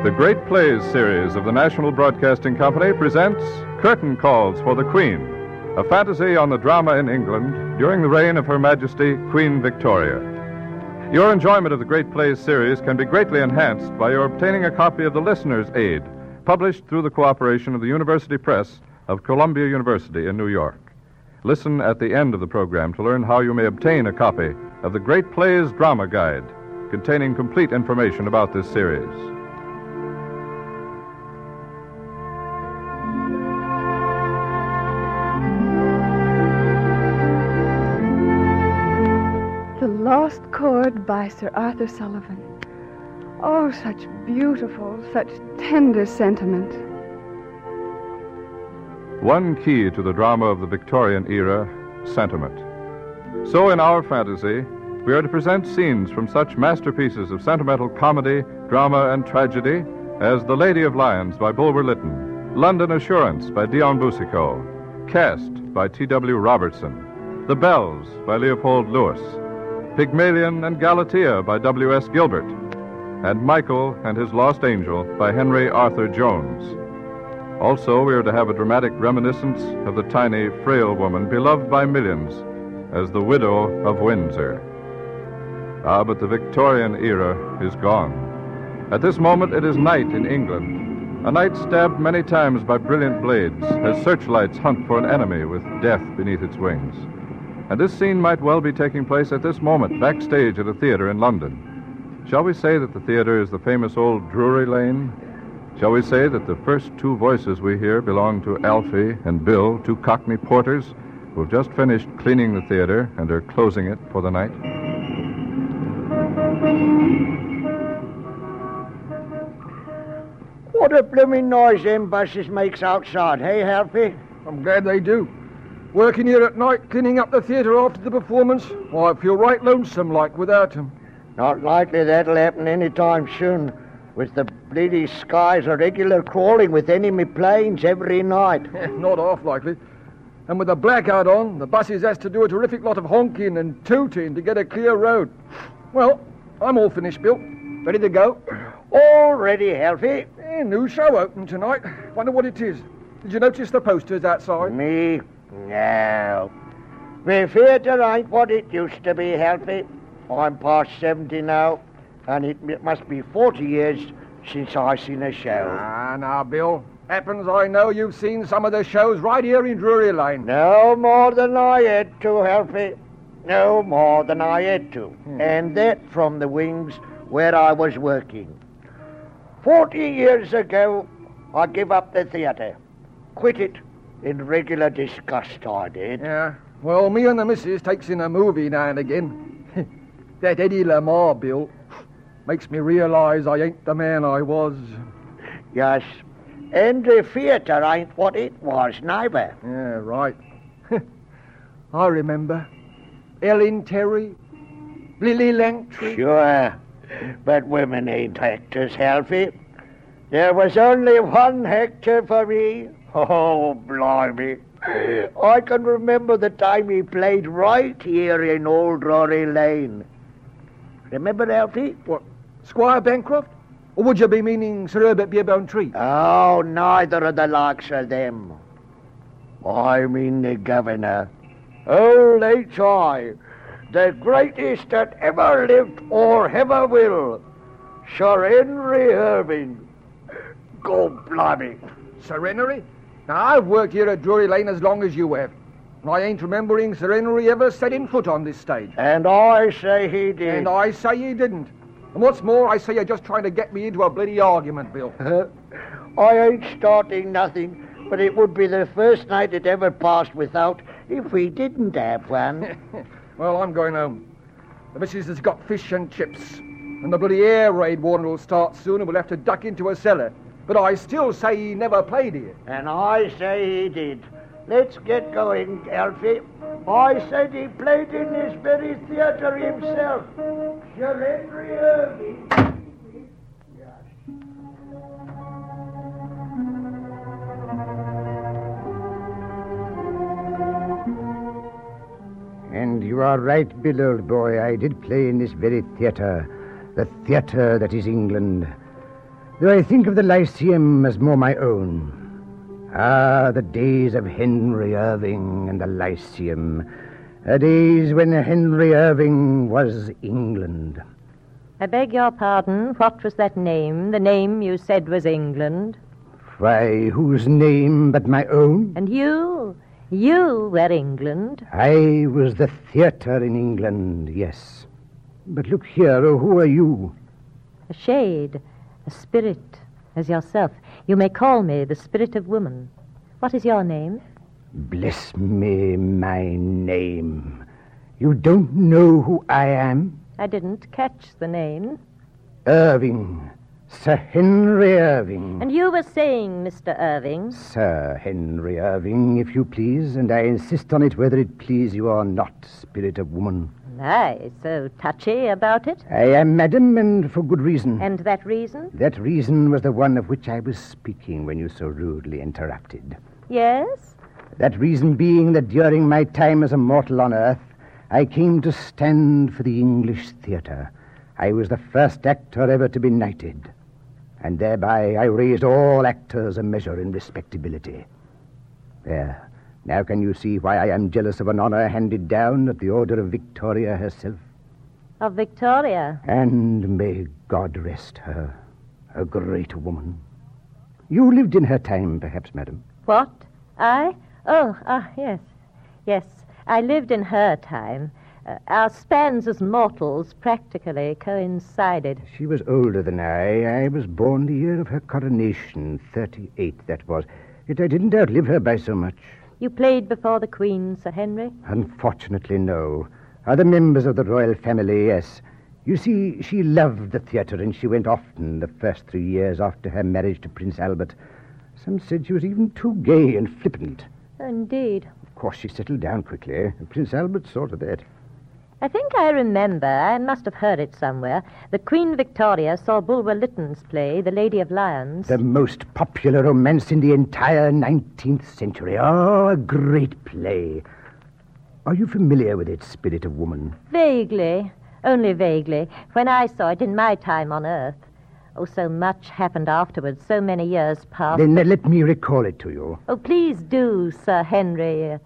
The Great Plays series of the National Broadcasting Company presents Curtain Calls for the Queen, a fantasy on the drama in England during the reign of Her Majesty Queen Victoria. Your enjoyment of the Great Plays series can be greatly enhanced by your obtaining a copy of The Listener's Aid, published through the cooperation of the University Press of Columbia University in New York. Listen at the end of the program to learn how you may obtain a copy of the Great Plays Drama Guide, containing complete information about this series. The Lost Chord by Sir Arthur Sullivan. Oh, such beautiful, such tender sentiment. One key to the drama of the Victorian era, sentiment. So in our fantasy, we are to present scenes from such masterpieces of sentimental comedy, drama, and tragedy as The Lady of Lions by Bulwer Lytton, London Assurance by Dion Boucicault, Caste by T.W. Robertson, The Bells by Leopold Lewis, Pygmalion and Galatea by W.S. Gilbert, and Michael and His Lost Angel by Henry Arthur Jones. Also, we are to have a dramatic reminiscence of the tiny, frail woman beloved by millions as the Widow of Windsor. Ah, but the Victorian era is gone. At this moment, it is night in England, a night stabbed many times by brilliant blades as searchlights hunt for an enemy with death beneath its wings. And this scene might well be taking place at this moment, backstage at a theater in London. Shall we say that the theater is the famous old Drury Lane? Shall we say that the first two voices we hear belong to Alfie and Bill, two Cockney porters who have just finished cleaning the theater and are closing it for the night? What a blooming noise them buses makes outside, hey, Alfie? I'm glad they do. Working here at night, cleaning up the theatre after the performance, why, I feel right lonesome like without them. Not likely that'll happen any time soon, with the bleedy skies a regular crawling with enemy planes every night. Not half likely. And with the blackout on, the buses has to do a terrific lot of honking and tooting to get a clear road. Well, I'm all finished, Bill. Ready to go? All ready, Alfie. New show open tonight. Wonder what it is. Did you notice the posters outside? Me? No. The theatre ain't what it used to be, Alfie. I'm past 70 now, and it must be 40 years since I seen a show. Ah, now, Bill. Happens I know you've seen some of the shows right here in Drury Lane. No more than I had to, Alfie. No more than I had to. And that from the wings where I was working. 40 years ago, I give up the theatre. Quit it in regular disgust, I did. Yeah. Well, me and the missus takes in a movie now and again. That Eddie Lamar, Bill, makes me realise I ain't the man I was. Yes. And the theatre ain't what it was, neither. Yeah, right. I remember. Ellen Terry, Lily Langtry. Sure. But women ain't actors, Alfie. There was only one actor for me. Oh, blimey. I can remember the time he played right here in Old Drury Lane. Remember, Alfie? What, Squire Bancroft? Or would you be meaning Sir Herbert Beerbohm Tree? Oh, neither of the likes of them. I mean the governor. Old H.I., the greatest that ever lived or ever will. Sir Henry Irving. God blimey. Sir Henry? Now, I've worked here at Drury Lane as long as you have. And I ain't remembering Sir Henry ever setting foot on this stage. And I say he did. And I say he didn't. And what's more, I say you're just trying to get me into a bloody argument, Bill. I ain't starting nothing, but it would be the first night it ever passed without if we didn't have one. Well, I'm going home. The missus has got fish and chips. And the bloody air raid warning will start soon and we'll have to duck into a cellar. But I still say he never played here. And I say he did. Let's get going, Alfie. I said he played in this very theatre himself. Sir Henry Irving. And you are right, Bill, old boy. I did play in this very theatre. The theatre that is England. though I think of the Lyceum as more my own. Ah, the days of Henry Irving and the Lyceum. The days when Henry Irving was England. I beg your pardon. What was that name? The name you said was England. Why, whose name but my own? And you? You were England. I was the theatre in England, yes. But look here, who are you? A shade, a spirit, as yourself. You may call me the spirit of woman. What is your name? Bless me, my name. You don't know who I am? I didn't catch the name. Irving. Sir Henry Irving. And you were saying, Mr. Irving? Sir Henry Irving, if you please, and I insist on it whether it please you or not, spirit of woman. Aye, so touchy about it? I am, madam, and for good reason. And that reason? That reason was the one of which I was speaking when you so rudely interrupted. Yes? That reason being that during my time as a mortal on earth, I came to stand for the English theatre. I was the first actor ever to be knighted, and thereby I raised all actors a measure in respectability. There. Now can you see why I am jealous of an honor handed down at the order of Victoria herself? Of Victoria? And may God rest her, a great woman. You lived in her time, perhaps, madam? What? I? Oh, yes. Yes, I lived in her time. Our spans as mortals practically coincided. She was older than I. I was born the year of her coronation, 38, that was. Yet I didn't outlive her by so much. You played before the Queen, Sir Henry? Unfortunately, no. Other members of the royal family, yes. You see, she loved the theatre, and she went often the first 3 years after her marriage to Prince Albert. Some said she was even too gay and flippant. Indeed. Of course, she settled down quickly. Prince Albert saw to that. I think I remember, I must have heard it somewhere, that Queen Victoria saw Bulwer Lytton's play, The Lady of Lyons. The most popular romance in the entire 19th century. Oh, a great play. Are you familiar with it, Spirit of Woman? Vaguely, only vaguely. When I saw it in my time on Earth. Oh, so much happened afterwards, so many years passed. Then let me recall it to you. Oh, please do, Sir Henry...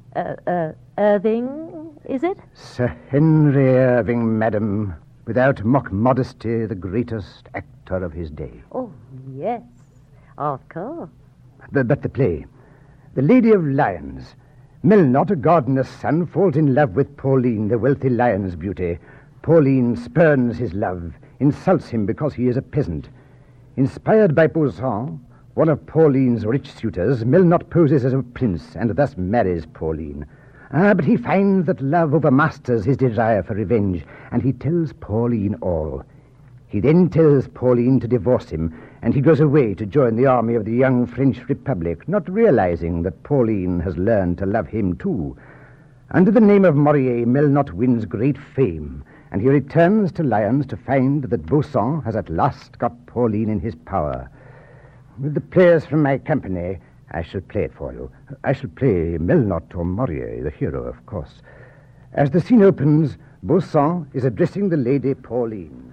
Irving, is it? Sir Henry Irving, madam. Without mock modesty, the greatest actor of his day. Oh, yes, of course. But the play. The Lady of Lyons. Melnot, a gardener's son, falls in love with Pauline, the wealthy Lyons beauty. Pauline spurns his love, insults him because he is a peasant. Inspired by Beauchamp, one of Pauline's rich suitors, Melnot poses as a prince and thus marries Pauline. But he finds that love overmasters his desire for revenge, and he tells Pauline all. He then tells Pauline to divorce him, and he goes away to join the army of the young French Republic, not realizing that Pauline has learned to love him too. Under the name of Morier, Melnot wins great fame, and he returns to Lyons to find that Beauchamp has at last got Pauline in his power. With the players from my company, I shall play it for you. I shall play Melnot or Morier, the hero, of course. As the scene opens, Beauchamp is addressing the Lady Pauline.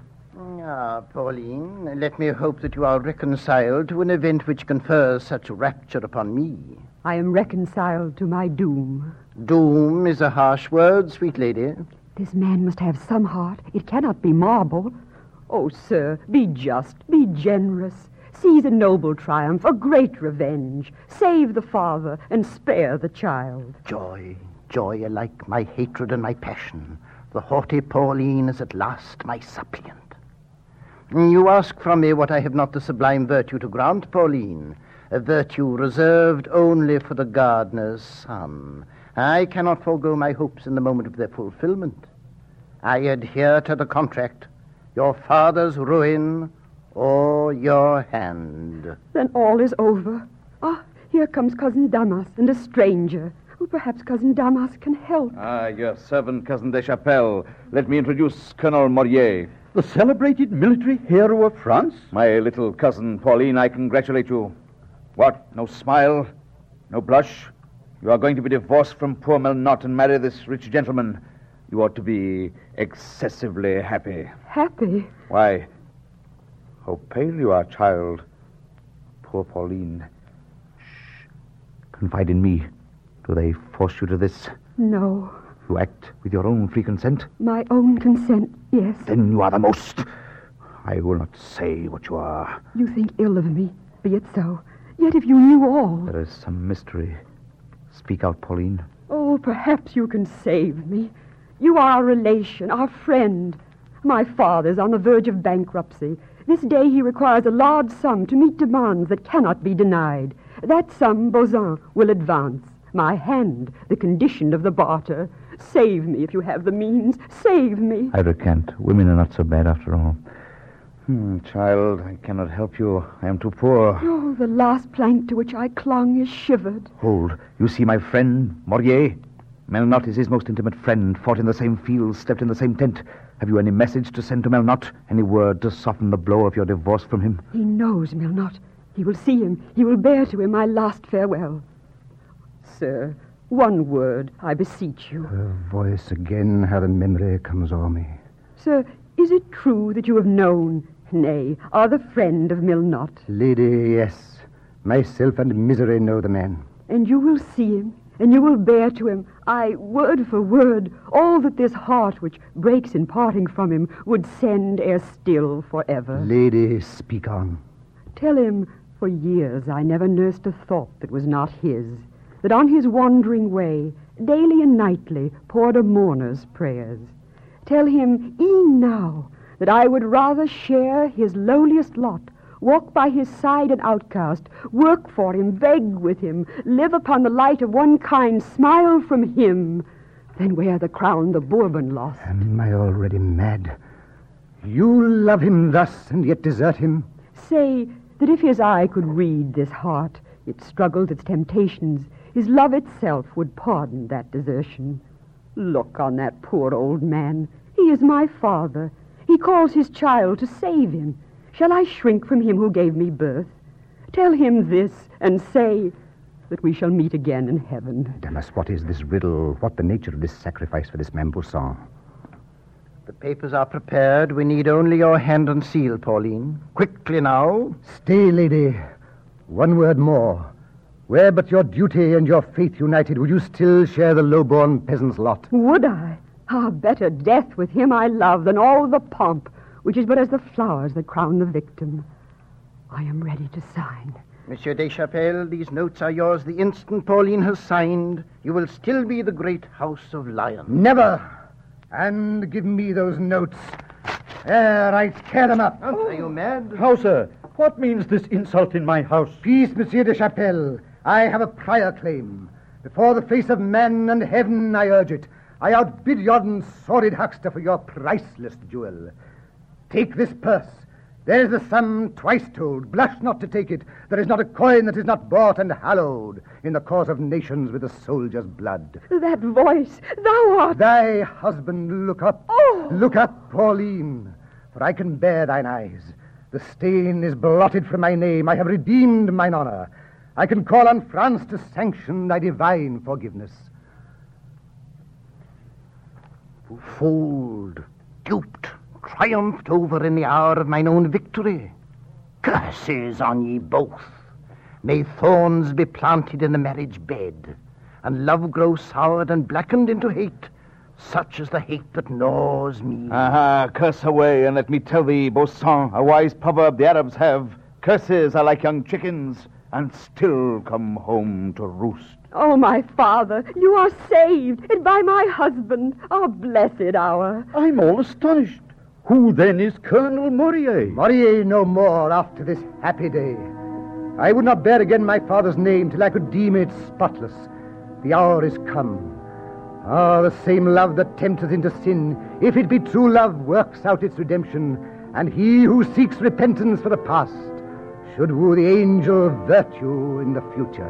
Pauline, let me hope that you are reconciled to an event which confers such rapture upon me. I am reconciled to my doom. Doom is a harsh word, sweet lady. This man must have some heart. It cannot be marble. Oh, sir, be just, be generous. Seize a noble triumph, a great revenge. Save the father and spare the child. Joy, joy alike my hatred and my passion. The haughty Pauline is at last my suppliant. You ask from me what I have not the sublime virtue to grant, Pauline, a virtue reserved only for the gardener's son. I cannot forego my hopes in the moment of their fulfillment. I adhere to the contract, your father's ruin or your hand. Then all is over. Here comes Cousin Damas and a stranger. Oh, perhaps Cousin Damas can help. Your servant, Cousin Deschapelles. Let me introduce Colonel Morier. The celebrated military hero of France? My little cousin, Pauline, I congratulate you. What? No smile? No blush? You are going to be divorced from poor Melnot and marry this rich gentleman. You ought to be excessively happy. Happy? Why, How pale you are, child. Poor Pauline. Shh. Confide in me. Do they force you to this? No. You act with your own free consent? My own consent, yes. Then you are the most. I will not say what you are. You think ill of me. Be it so. Yet if you knew all... There is some mystery. Speak out, Pauline. Oh, perhaps you can save me. You are our relation, our friend. My father's on the verge of bankruptcy. This day he requires a large sum to meet demands that cannot be denied. That sum Bauzin will advance. My hand, the condition of the barter. Save me if you have the means. Save me. I recant. Women are not so bad after all. Child, I cannot help you. I am too poor. Oh, the last plank to which I clung is shivered. Hold. You see my friend, Morier? Melnot is his most intimate friend, fought in the same fields, slept in the same tent. Have you any message to send to Melnot? Any word to soften the blow of your divorce from him? He knows Melnot. He will see him. He will bear to him my last farewell. Sir, one word, I beseech you. Her voice again, how the memory comes o'er me. Sir, is it true that you have known, nay, are the friend of Melnot? Lady, yes. Myself and Misery know the man. And you will see him, and you will bear to him, word for word, all that this heart which breaks in parting from him would send ere still forever. Lady, speak on. Tell him, for years I never nursed a thought that was not his, that on his wandering way, daily and nightly, poured a mourner's prayers. Tell him, e'en now, that I would rather share his lowliest lot, walk by his side an outcast, work for him, beg with him, live upon the light of one kind, smile from him, than wear the crown the Bourbon lost. Am I already mad? You love him thus and yet desert him? Say that if his eye could read this heart, its struggles, its temptations, his love itself would pardon that desertion. Look on that poor old man. He is my father. He calls his child to save him. Shall I shrink from him who gave me birth? Tell him this, and say that we shall meet again in heaven. Damas, what is this riddle? What the nature of this sacrifice for this man Bauzin? The papers are prepared. We need only your hand and seal, Pauline. Quickly now. Stay, lady. One word more. Were but your duty and your faith united, would you still share the low-born peasant's lot? Would I? Ah, better death with him I love than all the pomp, which is but as the flowers that crown the victim. I am ready to sign. Monsieur Deschapelles, these notes are yours the instant Pauline has signed. You will still be the great House of Lyons. Never! And give me those notes. There, I tear them up. Are you mad? How, sir? What means this insult in my house? Peace, Monsieur Deschapelles. I have a prior claim. Before the face of man and heaven I urge it. I outbid yon sordid huckster for your priceless jewel. Take this purse. There's the sum twice told. Blush not to take it. There is not a coin that is not bought and hallowed in the cause of nations with a soldier's blood. That voice, thou art... Thy husband, look up. Oh! Look up, Pauline, for I can bear thine eyes. The stain is blotted from my name. I have redeemed mine honor. I can call on France to sanction thy divine forgiveness. Fooled, duped, triumphed over in the hour of mine own victory. Curses on ye both. May thorns be planted in the marriage bed, and love grow soured and blackened into hate, such as the hate that gnaws me. Aha, curse away, and let me tell thee, Bauzin, a wise proverb the Arabs have. Curses are like young chickens, and still come home to roost. Oh, my father, you are saved, and by my husband, our blessed hour. I'm all astonished. Who then is Colonel Morier? Morier no more after this happy day. I would not bear again my father's name till I could deem it spotless. The hour is come. Ah, the same love that tempteth into sin, if it be true love, works out its redemption, and he who seeks repentance for the past should woo the angel virtue in the future.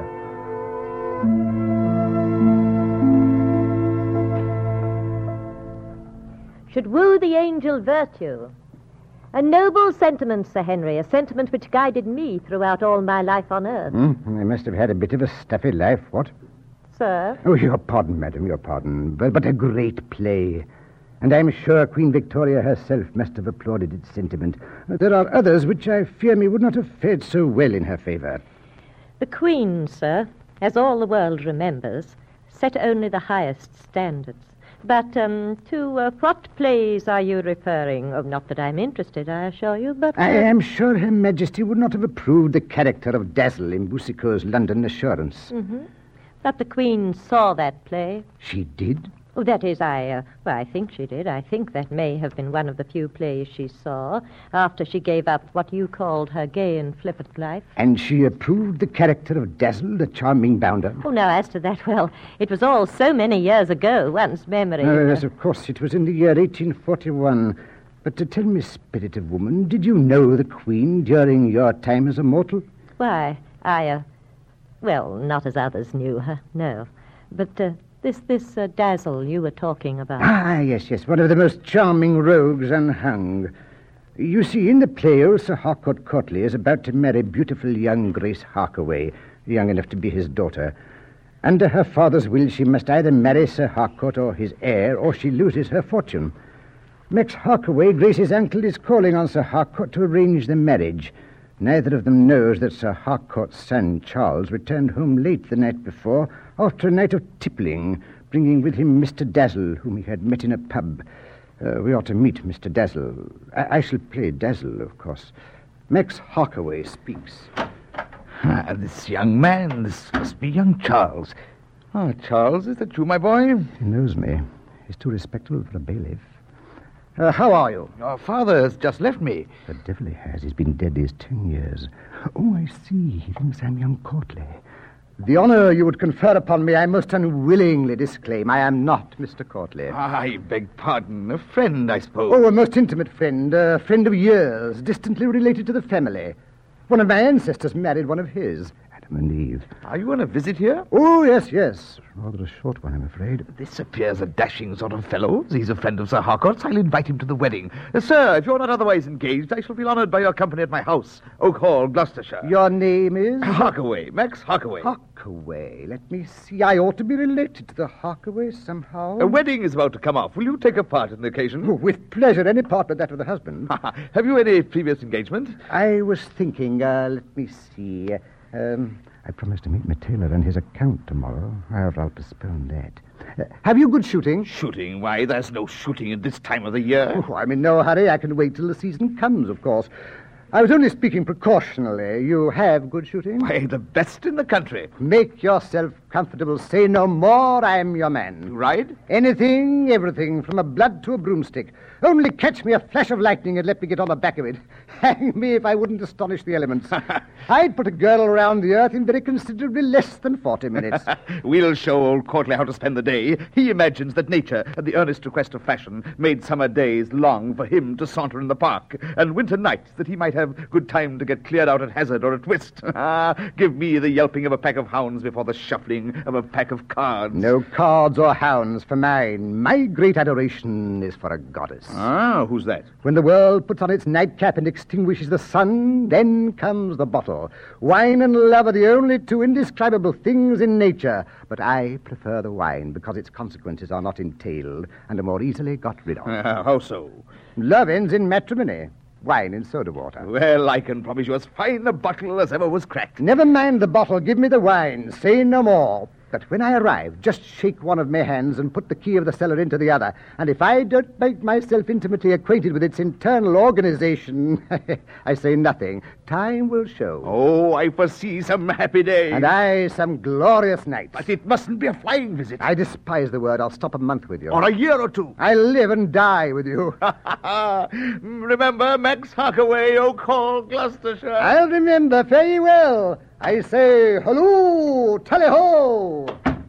Should woo the angel virtue. A noble sentiment, Sir Henry, a sentiment which guided me throughout all my life on earth. I must have had a bit of a stuffy life, what? Sir? Oh, your pardon, madam, your pardon. But a great play. and I'm sure Queen Victoria herself must have applauded its sentiment. There are others which I fear me would not have fared so well in her favour. The Queen, sir, as all the world remembers, set only the highest standards. But to what plays are you referring? Oh, not that I'm interested, I assure you, but... I am sure Her Majesty would not have approved the character of Dazzle in Boucicault's London Assurance. Mm-hmm. But the Queen saw that play. She did? Oh, that is, I think she did. I think that may have been one of the few plays she saw after she gave up what you called her gay and flippant life. And she approved the character of Dazzle, the charming bounder? Oh, now, as to that, well, it was all so many years ago, one's memory... Yes, of course, it was in the year 1841. But to tell me, spirit of woman, did you know the Queen during your time as a mortal? Why, well, not as others knew her, no. But, This Dazzle you were talking about. Ah, yes, one of the most charming rogues unhung. You see, in the play, old Sir Harcourt Courtly is about to marry beautiful young Grace Harkaway, young enough to be his daughter. Under her father's will, she must either marry Sir Harcourt or his heir, or she loses her fortune. Max Harkaway, Grace's uncle, is calling on Sir Harcourt to arrange the marriage. Neither of them knows that Sir Harcourt's son, Charles, returned home late the night before after a night of tippling, bringing with him Mr. Dazzle, whom he had met in a pub. We ought to meet Mr. Dazzle. I shall play Dazzle, of course. Max Harkaway speaks. This young man, this must be young Charles. Oh, Charles, is that you, my boy? He knows me. He's too respectable for a bailiff. How are you? Your father has just left me. The devil he has. He's been dead these 10 years. Oh, I see. He thinks I'm young Courtly. The honour you would confer upon me I most unwillingly disclaim. I am not Mr. Courtly. I beg pardon. A friend, I suppose. Oh, a most intimate friend. A friend of years, distantly related to the family. One of my ancestors married one of his. Adam and Eve. Are you on a visit here? Oh, yes. Rather a short one, I'm afraid. This appears a dashing sort of fellow. He's a friend of Sir Harcourt's. I'll invite him to the wedding. Sir, if you're not otherwise engaged, I shall feel honoured by your company at my house, Oak Hall, Gloucestershire. Your name is? Harkaway, Max Harkaway. Harkaway. Let me see. I ought to be related to the Harkaways somehow. A wedding is about to come off. Will you take a part in the occasion? Oh, with pleasure. Any part but that of the husband. Have you any previous engagement? I was thinking, let me see. I promised to meet my tailor and his account tomorrow. However, I'll postpone that. Have you good shooting? Shooting? Why, there's no shooting at this time of the year. Oh, I'm in no hurry. I can wait till the season comes, of course. I was only speaking precautionally. You have good shooting? Why, the best in the country. Make yourself comfortable. Say no more. I'm your man. You ride? Anything, everything, from a blood to a broomstick. Only catch me a flash of lightning and let me get on the back of it. Hang me if I wouldn't astonish the elements. I'd put a girdle around the earth in very considerably less than 40 minutes. We'll show old Courtly how to spend the day. He imagines that nature, at the earnest request of fashion, made summer days long for him to saunter in the park, and winter nights that he might have good time to get cleared out at hazard or at whist. Give me the yelping of a pack of hounds before the shuffling of a pack of cards. No cards or hounds for mine. My great adoration is for a goddess. Ah, who's that? When the world puts on its nightcap and extinguishes the sun, then comes the bottle. Wine and love are the only two indescribable things in nature. But I prefer the wine because its consequences are not entailed and are more easily got rid of. How so? Love ends in matrimony. Wine in soda water. Well, I can promise you as fine a bottle as ever was cracked. Never mind the bottle. Give me the wine. Say no more. But when I arrive, just shake one of my hands and put the key of the cellar into the other. And if I don't make myself intimately acquainted with its internal organization, I say nothing. Time will show. Oh, I foresee some happy days. And I some glorious nights. But it mustn't be a flying visit. I despise the word. I'll stop a month with you. Or a year or two. I'll live and die with you. Remember Max Harkaway, Oak Hall, Gloucestershire. I'll remember. Fare ye well. I say, halloo, tally-ho!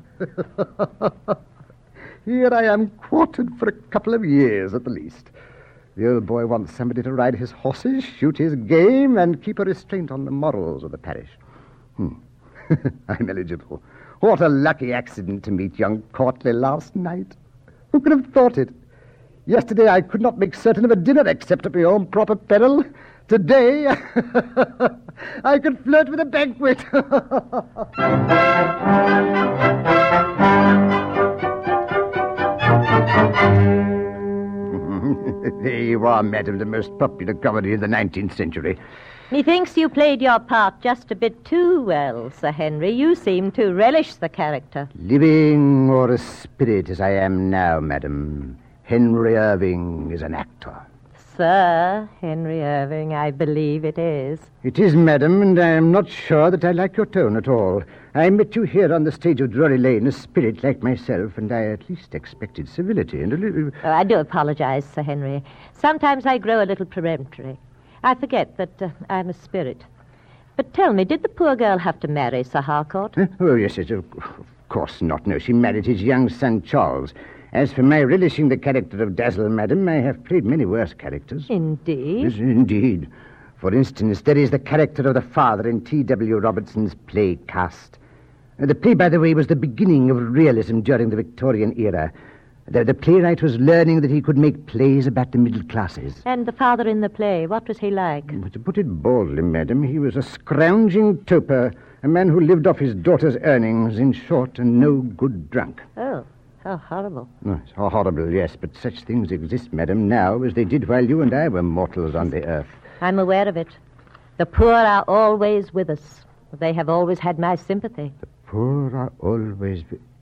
Here I am quartered for a couple of years at the least. The old boy wants somebody to ride his horses, shoot his game, and keep a restraint on the morals of the parish. I'm eligible. What a lucky accident to meet young Courtly last night. Who could have thought it? Yesterday I could not make certain of a dinner except at my own proper peril. Today, I could flirt with a banquet. There you are, madam, the most popular comedy of the 19th century. Methinks you played your part just a bit too well, Sir Henry. You seem to relish the character. Living or a spirit as I am now, madam, Henry Irving is an actor. Sir Henry Irving, I believe it is. It is, madam, and I am not sure that I like your tone at all. I met you here on the stage of Drury Lane, a spirit like myself, and I at least expected civility and a little... Oh, I do apologize, Sir Henry. Sometimes I grow a little peremptory. I forget that I'm a spirit. But tell me, did the poor girl have to marry Sir Harcourt? Oh, yes, of course not. No, she married his young son, Charles. As for my relishing the character of Dazzle, madam, I have played many worse characters. Indeed? Yes, indeed. For instance, there is the character of the father in T.W. Robertson's play Cast. The play, by the way, was the beginning of realism during the Victorian era. The playwright was learning that he could make plays about the middle classes. And the father in the play, what was he like? But to put it baldly, madam, he was a scrounging toper, a man who lived off his daughter's earnings, in short, a no-good drunk. Oh, how horrible. Oh, it's horrible, yes, but such things exist, madam, now as they did while you and I were mortals on the earth. I'm aware of it. The poor are always with us. They have always had my sympathy. The poor are always...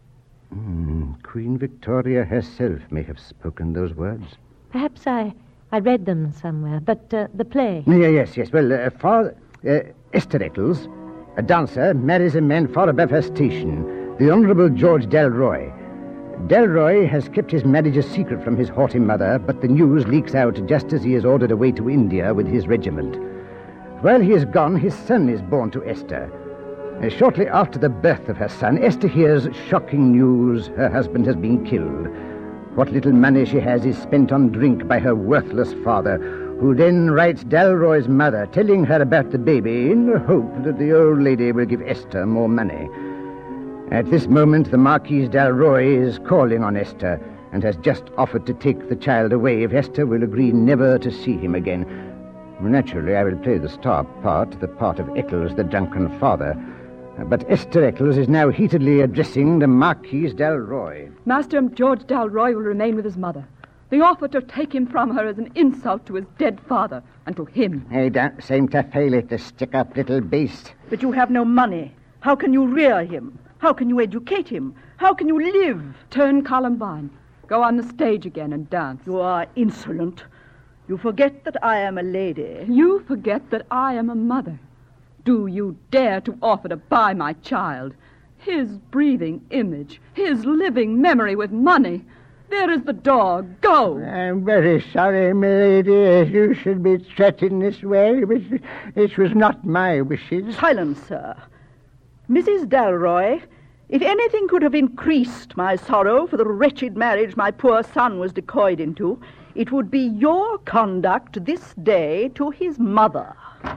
Queen Victoria herself may have spoken those words. Perhaps I read them somewhere, but the play... Yes. Well, Esther Eccles, a dancer, marries a man far above her station, the Honourable George Dalroy. Dalroy has kept his marriage a secret from his haughty mother, but the news leaks out just as he is ordered away to India with his regiment. While he is gone, his son is born to Esther. Shortly after the birth of her son, Esther hears shocking news. Her husband has been killed. What little money she has is spent on drink by her worthless father, who then writes Dalroy's mother, telling her about the baby in the hope that the old lady will give Esther more money. At this moment, the Marquis Dalroy is calling on Esther and has just offered to take the child away if Esther will agree never to see him again. Naturally, I will play the star part, the part of Eccles, the drunken father. But Esther Eccles is now heatedly addressing the Marquis Dalroy. Master George Dalroy will remain with his mother. The offer to take him from her is an insult to his dead father and to him. I don't seem to feel it, the stick-up little beast. But you have no money. How can you rear him? How can you educate him? How can you live? Turn Columbine. Go on the stage again and dance. You are insolent. You forget that I am a lady. You forget that I am a mother. Do you dare to offer to buy my child? His breathing image, his living memory with money. There is the door. Go. I'm very sorry, milady, you should be treated this way. It was not my wishes. Silence, sir. Mrs. Dalroy, if anything could have increased my sorrow for the wretched marriage my poor son was decoyed into, it would be your conduct this day to his mother.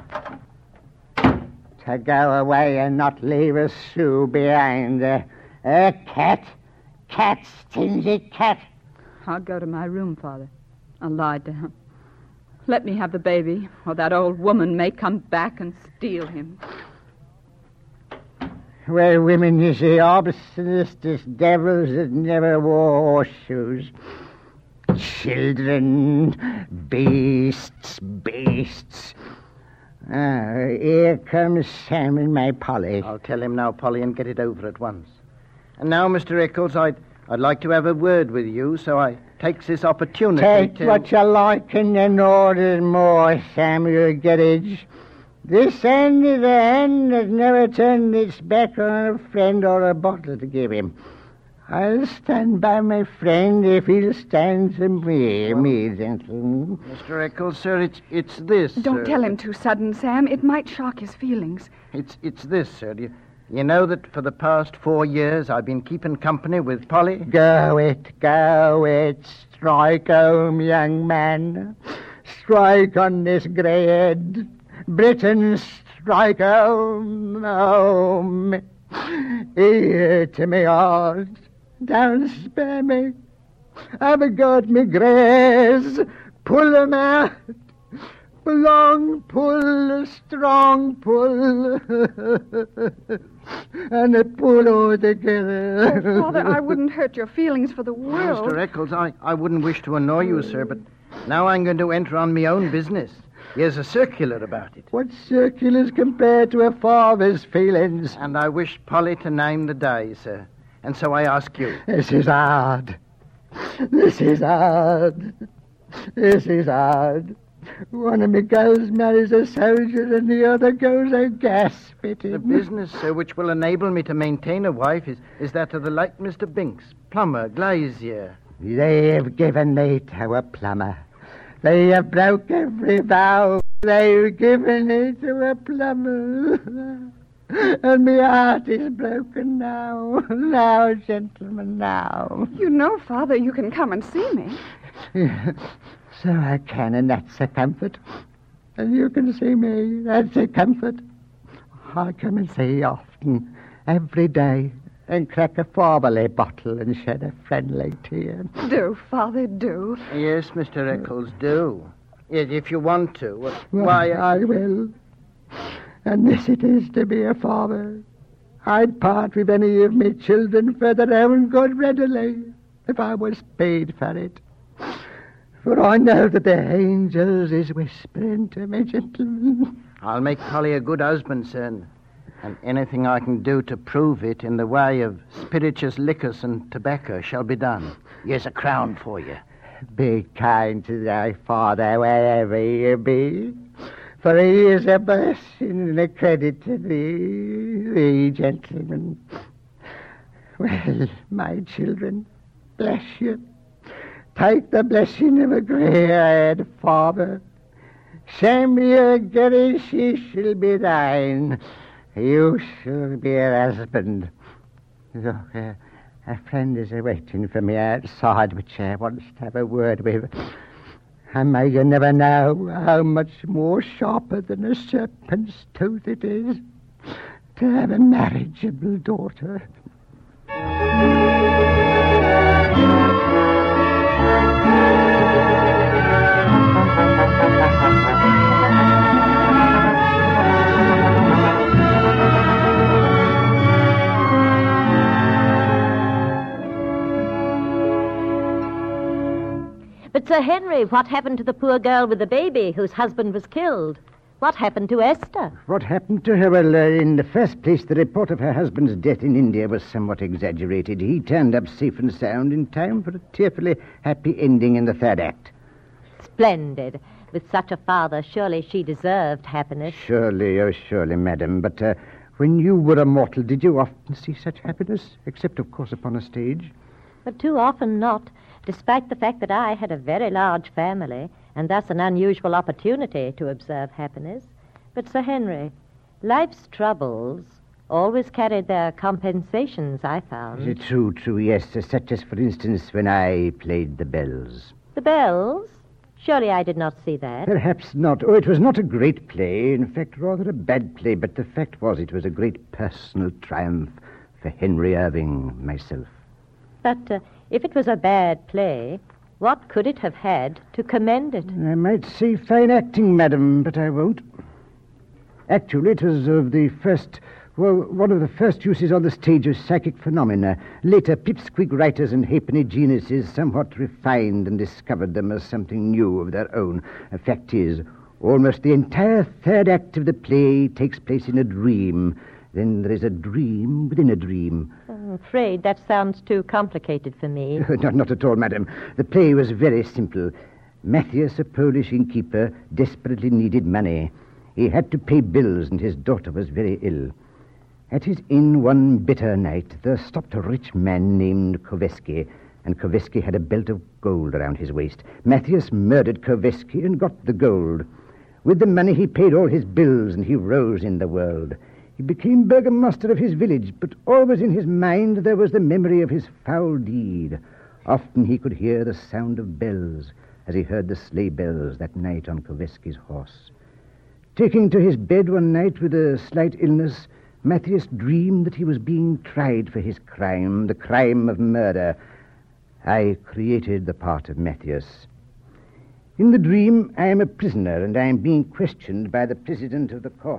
To go away and not leave a sou behind. A cat, stingy cat. I'll go to my room, Father. I'll lie down. Let me have the baby, or that old woman may come back and steal him. Well, women, you see, obstinatest devils that never wore horseshoes. Children, beasts. Here comes Sam and my Polly. I'll tell him now, Polly, and get it over at once. And now, Mr. Eccles, I'd like to have a word with you, so I takes this opportunity Take what you like and then order more, Samuel Gettridge. This end is the hand that never turned its back on a friend or a bottle to give him. I'll stand by my friend if he'll stand to me, gentlemen. Mr. Eccles, sir, it's this. Don't tell him too sudden, Sam. It might shock his feelings. It's this, sir. You know that for the past 4 years I've been keeping company with Polly? Go it. Strike home, young man. Strike on this grey head. Britain, strike home. Here to me heart. Don't spare me. Have a go at me grays. Pull them out. Long pull, strong pull. And a pull all together. Oh, Father, I wouldn't hurt your feelings for the world. Mr. Eccles, I wouldn't wish to annoy you, sir, but Now I'm going to enter on my own business. Here's a circular about it. What circulars compared to a father's feelings? And I wish Polly to name the day, sir. And so I ask you. This is hard. This is hard. This is hard. One of my girls marries a soldier and the other goes a gas fitting. The business, sir, which will enable me to maintain a wife is that of the late Mr. Binks, plumber, glazier. They have given me to a plumber. They have broke every vow. They've given it to a plumber. And my heart is broken now. Now, gentlemen, now. You know, Father, you can come and see me. So I can, and that's a comfort. And you can see me, that's a comfort. I come and see you often, every day, and crack a Formerly bottle and shed a friendly tear. Do, Father, do. Yes, Mr. Eccles, do. Yes, if you want to. Why, I will. And this it is to be a father. I'd part with any of me children for their own good readily, if I was paid for it. For I know that the angels is whispering to me, gentlemen. I'll make Polly a good husband, son. And anything I can do to prove it in the way of spirituous liquors and tobacco shall be done. Here's a crown for you. Be kind to thy father wherever you be, for he is a blessing and a credit to thee, gentlemen. Well, my children, bless you. Take the blessing of a grey-haired father. Send me a girl, she shall be thine. You shall be her husband. Look, a friend is waiting for me outside, which I want to have a word with. And may you never know how much more sharper than a serpent's tooth it is to have a marriageable daughter. But, Sir Henry, what happened to the poor girl with the baby whose husband was killed? What happened to Esther? What happened to her? Well, in the first place, the report of her husband's death in India was somewhat exaggerated. He turned up safe and sound in time for a tearfully happy ending in the third act. Splendid. With such a father, surely she deserved happiness. Surely, oh, surely, madam. But when you were a mortal, did you often see such happiness? Except, of course, upon a stage? But too often not, despite the fact that I had a very large family, and thus an unusual opportunity to observe happiness. But, Sir Henry, life's troubles always carried their compensations, I found. True, yes. Such as, for instance, when I played the bells. The bells? Surely I did not see that. Perhaps not. Oh, it was not a great play. In fact, rather a bad play. But the fact was, it was a great personal triumph for Henry Irving, myself. But if it was a bad play, what could it have had to commend it? I might say fine acting, madam, but I won't. Actually, it was one of the first uses on the stage of psychic phenomena. Later, pipsqueak writers and halfpenny geniuses somewhat refined and discovered them as something new of their own. The fact is, almost the entire third act of the play takes place in a dream. Then there is a dream within a dream. I'm afraid that sounds too complicated for me. Not at all, madam. The play was very simple. Matthias, a Polish innkeeper, desperately needed money. He had to pay bills, and his daughter was very ill. At his inn one bitter night, there stopped a rich man named Koveski, and Koveski had a belt of gold around his waist. Matthias murdered Koveski and got the gold. With the money he paid all his bills, and he rose in the world. He became burgomaster of his village, but always in his mind there was the memory of his foul deed. Often he could hear the sound of bells, as he heard the sleigh bells that night on Koveski's horse. Taking to his bed one night with a slight illness, Matthias dreamed that he was being tried for his crime, the crime of murder. I created the part of Matthias. In the dream, I am a prisoner, and I am being questioned by the president of the court.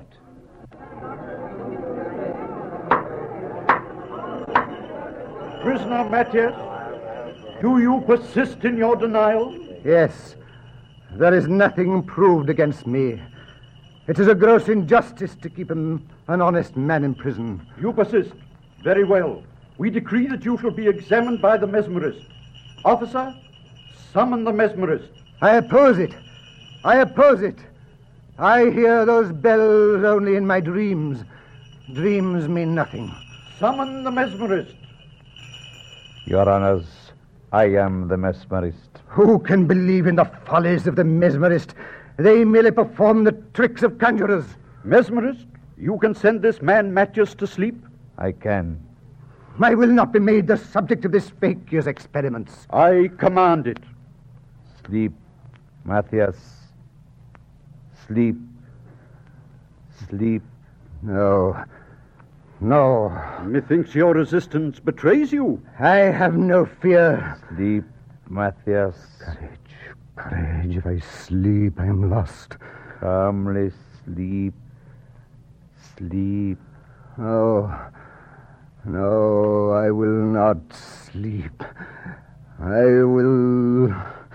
Prisoner Matthias, do you persist in your denial? Yes, There is nothing proved against me. It is a gross injustice to keep an honest man in prison. You persist. Very well. We decree that you shall be examined by the mesmerist. Officer, summon the mesmerist. I oppose it. I oppose it. I hear those bells only in my dreams. Dreams mean nothing. Summon the mesmerist. Your Honors, I am the mesmerist. Who can believe in the follies of the mesmerist? They merely perform the tricks of conjurers. Mesmerist, you can send this man Matthias to sleep? I can. I will not be made the subject of this fakir's experiments. I command it. Sleep, Matthias. Sleep. Sleep. No. No. Methinks your resistance betrays you. I have no fear. Sleep, Matthias. Courage. If I sleep, I am lost. Calmly sleep. Sleep. No. No, I will not sleep. I will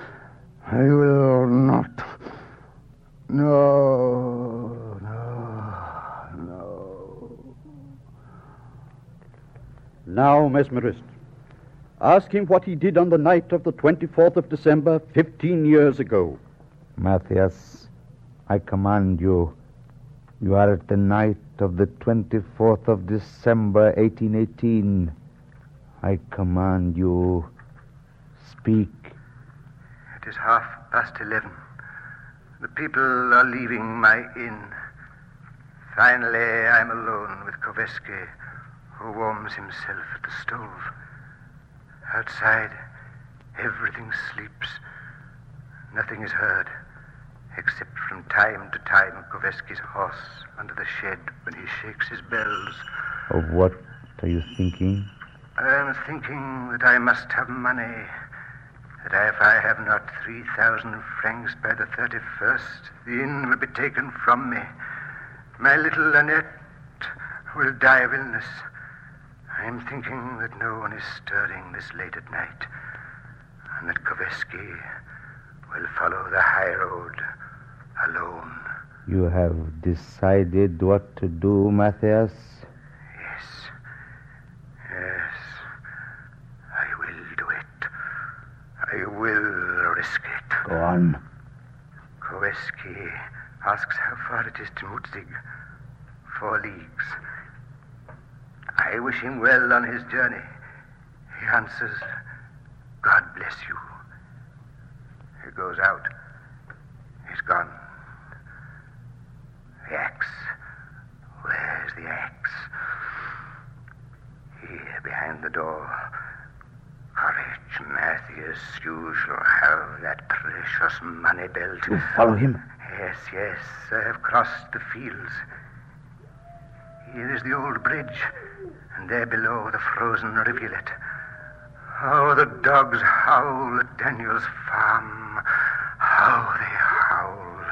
not. No. Now, mesmerist, ask him what he did on the night of the 24th of December, 15 years ago. Matthias, I command you. You are at the night of the 24th of December, 1818. I command you. Speak. It is 11:30. The people are leaving my inn. Finally, I'm alone with Koveski, who warms himself at the stove. Outside, everything sleeps. Nothing is heard, except from time to time Koveski's horse under the shed when he shakes his bells. Of what are you thinking? I'm thinking that I must have money. That if I have not 3,000 francs by the 31st, the inn will be taken from me. My little Annette will die of illness. I'm thinking that no one is stirring this late at night, and that Koveski will follow the high road alone. You have decided what to do, Matthias? Yes. I will do it. I will risk it. Go on. Koveski asks how far it is to Mutzig. 4 leagues. I wish him well on his journey. He answers, God bless you. He goes out. He's gone. The axe. Where's the axe? Here, behind the door. Courage, Matthias. You shall have that precious money belt. You follow him? Yes. I have crossed the fields. Here is the old bridge, and there below the frozen rivulet. Oh, the dogs howl at Daniel's farm. How they howl.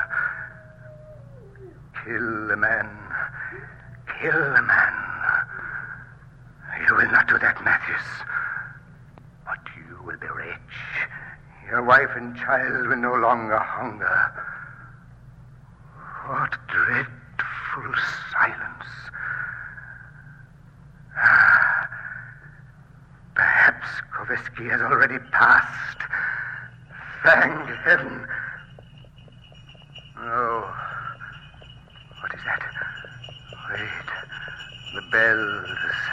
Kill the man. Kill the man. You will not do that, Matthias. But you will be rich. Your wife and child will no longer hunger. What dreadful silence. Perhaps Koveski has already passed. Thank heaven. Oh, what is that? Wait. The bells.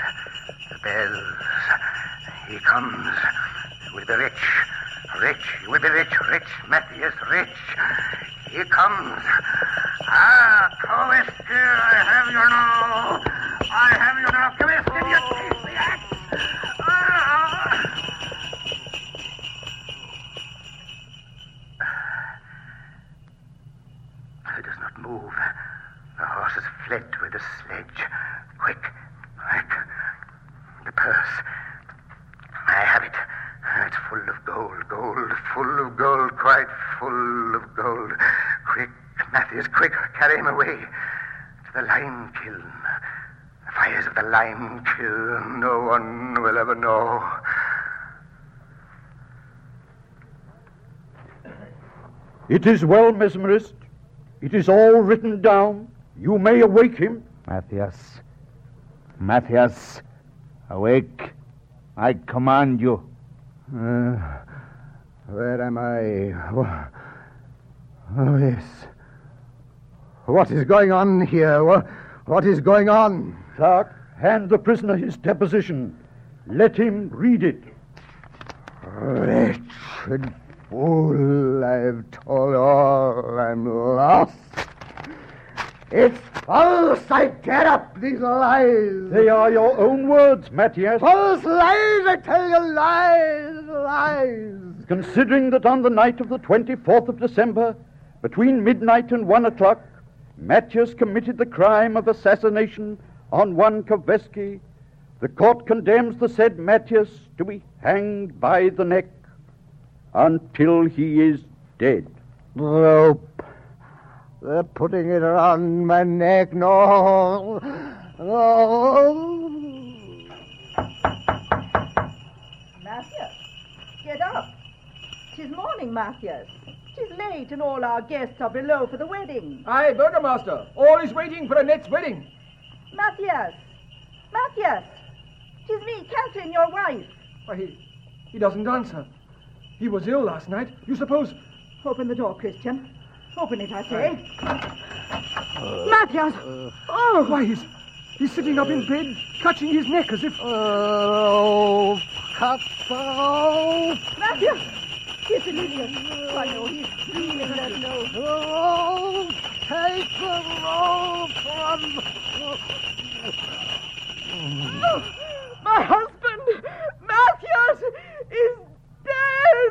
He comes. He will be rich. He will be rich. Matthias, rich. He comes. Koveski, I have you now. Koveski, you take the axe. He does not move. The horse has fled with the sledge. Quick. The purse. I have it. It's full of gold, full of gold, quite full of gold. Quick, Matthias, quick, carry him away to the lime kiln. The fires of the lime kiln, no one will ever know. It is well, mesmerist. It is all written down. You may awake him. Matthias. Matthias, awake. I command you. Where am I? Oh, yes. What is going on here? What is going on? Clark, hand the prisoner his deposition. Let him read it. Wretched fool, I've told all. I'm lost. It's false. I tear up these lies. They are your own words, Matthias. False lies, I tell you, lies. Considering that on the night of the 24th of December, between midnight and 1 o'clock, Matthias committed the crime of assassination on one Koveski, the court condemns the said Matthias to be hanged by the neck until he is dead. Rope. They're putting it around my neck. No. Matthias, get up. 'Tis morning, Matthias. 'Tis late and all our guests are below for the wedding. Aye, Burgomaster. All is waiting for Annette's wedding. Matthias! 'Tis me, Catherine, your wife. Why, he doesn't answer. He was ill last night. You suppose... Open the door, Christian. Open it, I say. Matthias! Oh! Why, he's sitting up in bed, clutching his neck as if... Oh, cut off! Matthias! It's Emilius. I know he's screaming, let know. Oh, take the rope from... My husband, Matthias, is dead!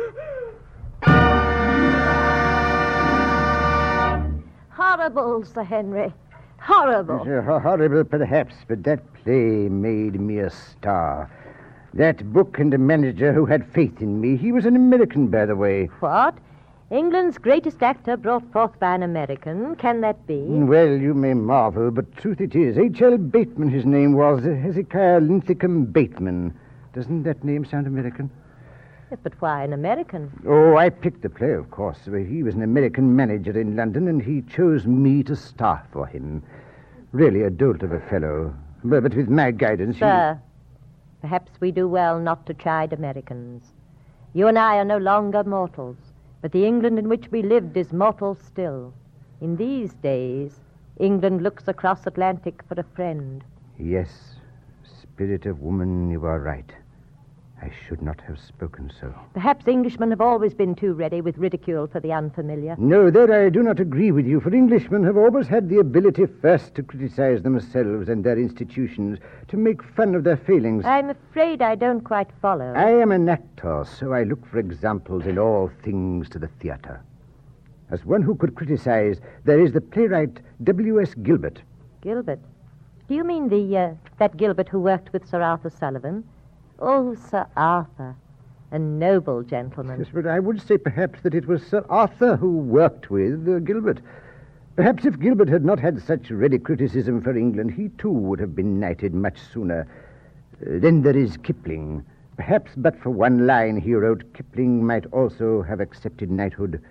Horrible, Sir Henry. Horrible. Horrible, perhaps, but that play made me a star. That book and the manager who had faith in me, he was an American, by the way. What? England's greatest actor brought forth by an American. Can that be? Well, you may marvel, but truth it is. H.L. Bateman, his name was. Hezekiah Linthicum Bateman. Doesn't that name sound American? Yes, but why an American? Oh, I picked the play, of course. He was an American manager in London, and he chose me to star for him. Really a dolt of a fellow. But with my guidance... Sir, perhaps we do well not to chide Americans. You and I are no longer mortals, but the England in which we lived is mortal still. In these days, England looks across Atlantic for a friend. Yes, spirit of woman, you are right. I should not have spoken so. Perhaps Englishmen have always been too ready with ridicule for the unfamiliar. No, there I do not agree with you, for Englishmen have always had the ability first to criticize themselves and their institutions, to make fun of their failings. I'm afraid I don't quite follow. I am an actor, so I look for examples in all things to the theatre. As one who could criticize, there is the playwright W.S. Gilbert. Gilbert? Do you mean that Gilbert who worked with Sir Arthur Sullivan? Oh, Sir Arthur, a noble gentleman. Yes, but I would say perhaps that it was Sir Arthur who worked with Gilbert. Perhaps if Gilbert had not had such ready criticism for England, he too would have been knighted much sooner. Then there is Kipling. Perhaps but for one line he wrote, Kipling might also have accepted knighthood.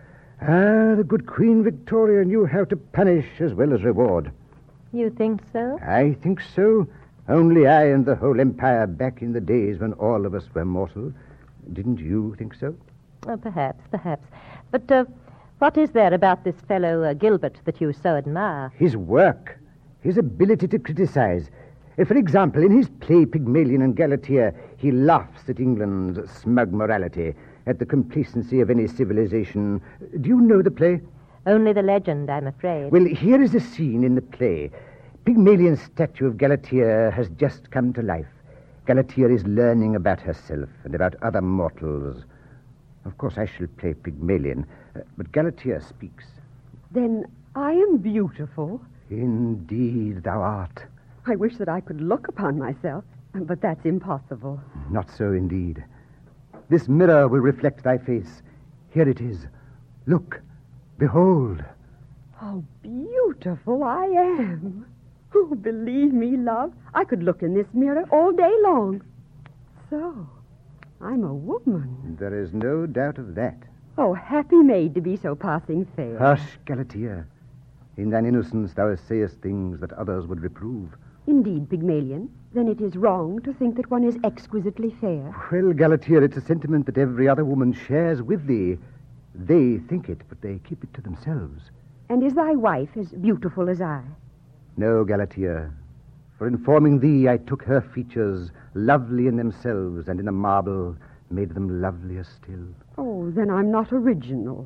Ah, the good Queen Victoria knew how to punish as well as reward. You think so? I think so. Only I and the whole empire back in the days when all of us were mortal. Didn't you think so? Oh, perhaps. But what is there about this fellow Gilbert that you so admire? His work, his ability to criticize. For example, in his play Pygmalion and Galatea, he laughs at England's smug morality, at the complacency of any civilization. Do you know the play? Only the legend, I'm afraid. Well, here is a scene in the play. Pygmalion's statue of Galatea has just come to life. Galatea is learning about herself and about other mortals. Of course, I shall play Pygmalion, but Galatea speaks. Then I am beautiful. Indeed, thou art. I wish that I could look upon myself, but that's impossible. Not so, indeed. This mirror will reflect thy face. Here it is. Look, behold. How beautiful I am. Oh, believe me, love, I could look in this mirror all day long. So, I'm a woman. There is no doubt of that. Oh, happy maid to be so passing fair. Hush, Galatea. In thine innocence thou sayest things that others would reprove. Indeed, Pygmalion, then it is wrong to think that one is exquisitely fair. Well, Galatea, it's a sentiment that every other woman shares with thee. They think it, but they keep it to themselves. And is thy wife as beautiful as I? No, Galatea. For informing thee, I took her features, lovely in themselves, and in a marble made them lovelier still. Oh, then I'm not original.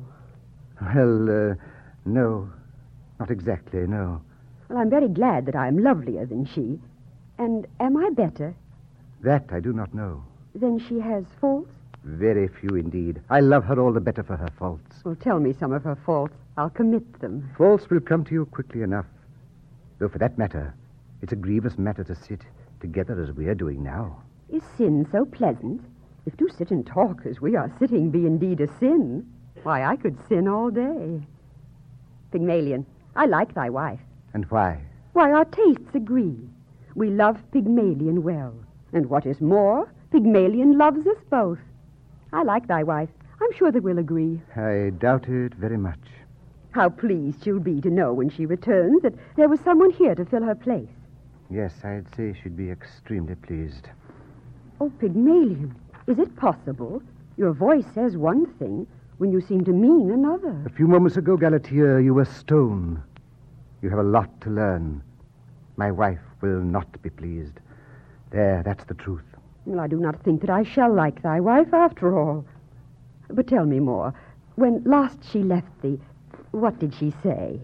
Well, no. Not exactly, no. Well, I'm very glad that I'm lovelier than she. And am I better? That I do not know. Then she has faults? Very few indeed. I love her all the better for her faults. Well, tell me some of her faults. I'll commit them. Faults will come to you quickly enough. Though for that matter, it's a grievous matter to sit together as we are doing now. Is sin so pleasant? If to sit and talk as we are sitting be indeed a sin, why, I could sin all day. Pygmalion, I like thy wife. And why? Why, our tastes agree. We love Pygmalion well. And what is more, Pygmalion loves us both. I like thy wife. I'm sure that we'll agree. I doubt it very much. How pleased she'll be to know when she returns that there was someone here to fill her place. Yes, I'd say she'd be extremely pleased. Oh, Pygmalion, is it possible? Your voice says one thing when you seem to mean another. A few moments ago, Galatea, you were stone. You have a lot to learn. My wife will not be pleased. There, that's the truth. Well, I do not think that I shall like thy wife after all. But tell me more. When last she left thee, what did she say?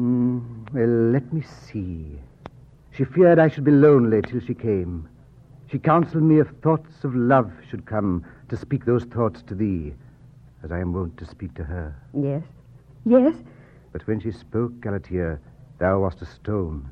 Well, let me see. She feared I should be lonely till she came. She counseled me if thoughts of love should come, to speak those thoughts to thee, as I am wont to speak to her. Yes, yes. But when she spoke, Galatea, thou wast a stone.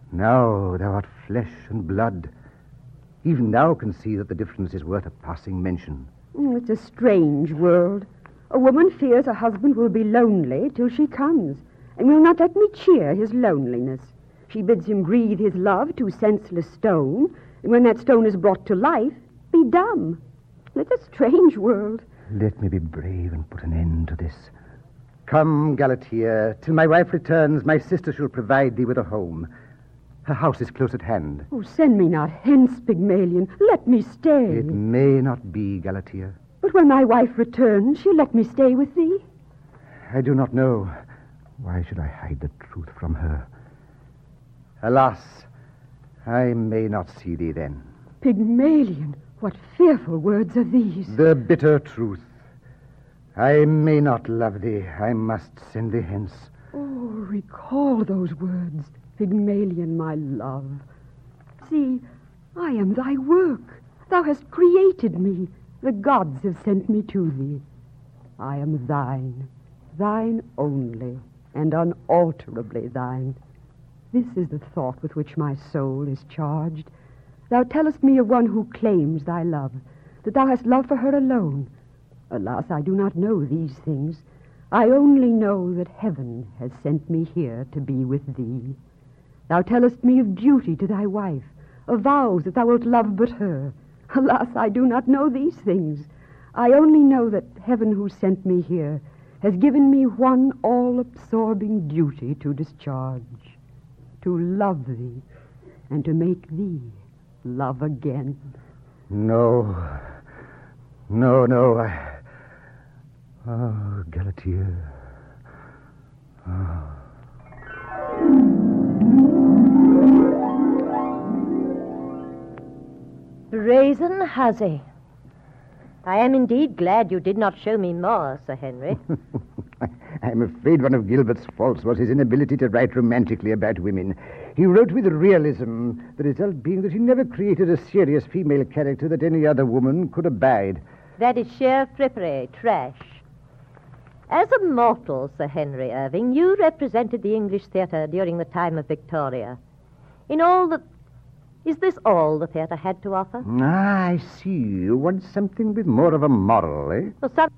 Now thou art flesh and blood. Even thou can see that the difference is worth a passing mention. It's a strange world. A woman fears her husband will be lonely till she comes, and will not let me cheer his loneliness. She bids him breathe his love to senseless stone, and when that stone is brought to life, be dumb. It's a strange world. Let me be brave and put an end to this. Come, Galatea, till my wife returns, my sister shall provide thee with a home. Her house is close at hand. Oh, send me not hence, Pygmalion. Let me stay. It may not be, Galatea. But when my wife returns, she'll let me stay with thee? I do not know. Why should I hide the truth from her? Alas, I may not see thee then. Pygmalion, what fearful words are these? The bitter truth. I may not love thee. I must send thee hence. Oh, recall those words, Pygmalion, my love. See, I am thy work. Thou hast created me. The gods have sent me to thee. I am thine, thine only, and unalterably thine. This is the thought with which my soul is charged. Thou tellest me of one who claims thy love, that thou hast love for her alone. Alas, I do not know these things. I only know that heaven has sent me here to be with thee. Thou tellest me of duty to thy wife, of vows that thou wilt love but her. Alas, I do not know these things. I only know that heaven who sent me here has given me one all-absorbing duty to discharge, to love thee and to make thee love again. No. Oh, Galatea. Oh. Brazen hussy. I am indeed glad you did not show me more, Sir Henry. I'm afraid one of Gilbert's faults was his inability to write romantically about women. He wrote with realism, the result being that he never created a serious female character that any other woman could abide. That is sheer frippery, trash. As a mortal, Sir Henry Irving, you represented the English theatre during the time of Victoria. Is this all the theatre had to offer? I see. You want something with more of a moral, eh? Well,